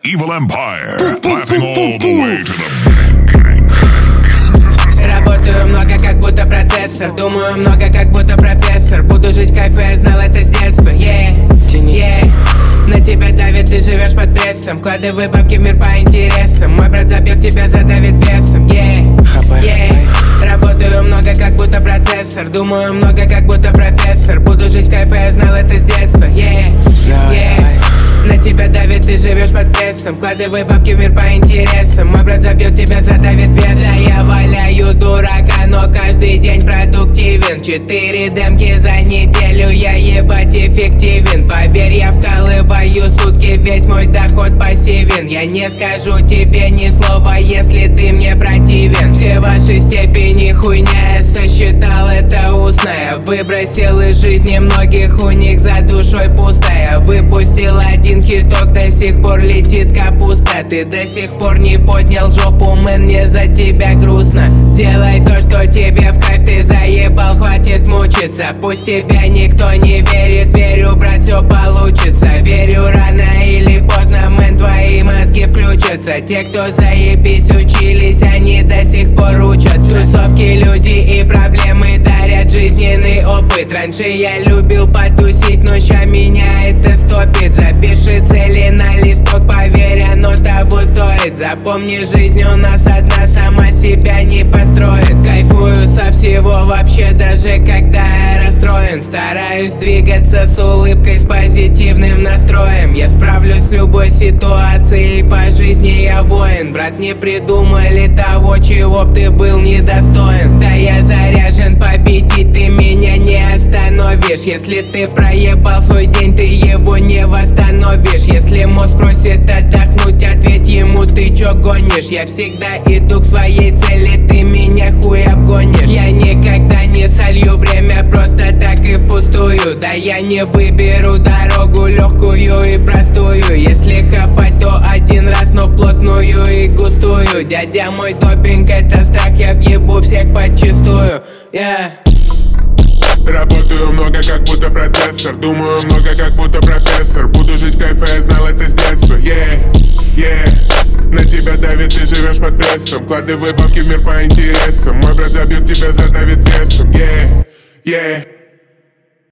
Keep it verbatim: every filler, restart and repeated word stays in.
Evil Empire, laughing all the way to the bang. Работаю много, как будто процессор. Думаю много, как будто профессор. Буду жить в кайфе, я знал это с детства. Yeah, yeah. На тебя давит, ты живешь под прессом. Вкладывай бабки в мир по интересам. Мой брат забьет, тебя задавит весом. Yeah, yeah. Работаю много, как будто процессор. Думаю много, как будто профессор. Буду жить в кайфе, я знал это с детства. Yeah, yeah. На тебя давит, ты живешь под прессом. Вкладывай бабки в мир по интересам. Мой брат забьет, тебя задавит весом. Да, я валяю дурака, но каждый день продуктивен. Четыре демки за неделю, я ебать эффективен. Поверь, я вкалываю сутки, весь мой доход пассивен. Я не скажу тебе ни слова, если ты мне противен. Все ваши степени хуйня, я сосчитал это устное. Выбросил из жизни многих, у них за душой пустая. Выпустил один хиток, до сих пор летит капуста. Ты до сих пор не поднял жопу, мэн, мне за тебя грустно. Делай то, что тебе в кайф, ты заебал, хватит мучиться. Пусть тебя никто не верит, верю, брат, все получится. Верю, рано или поздно, мэн, твои мозги включатся. Те, кто заебись учились, они до сих пор учат. Тусовки, люди и проблемы дарят жизненный опыт. Раньше я любил потусить, но ща меня это стопит. Запиши цели на листок, поверь, оно того стоит. Запомни, жизнь у нас одна, сама себя не построит. Кайфую со всего вообще, даже когда я расстроен. Стараюсь двигаться с улыбкой, с позитивным настроем. Я справлюсь с любой ситуацией, по жизни я воин. Брат, не придумали того, чего б ты был недостоин. Да, я заряжен победить, ты меня не остановишь. Если ты проебал свой день, ты его не восстановишь. Если мозг просит отдохнуть, ответь ему, ты чё гонишь? Я всегда иду к своей цели, ты меня хуй обгонишь. Я никогда не солью время просто так и впустую. Да, я не выберу дорогу легкую и простую. Если хапать, то один раз, но плотную и густую. Дядя мой, допинг это страх, я въебу всех подчистую. Yeah. Работаю много, как будто процессор. Думаю много, как будто профессор. Буду жить в кайфе, я знал это с детства. Yeah, yeah. На тебя давит, ты живешь под прессом. Вкладывай бабки в мир по интересам. Мой брат забьет, тебя задавит весом. Yeah, yeah.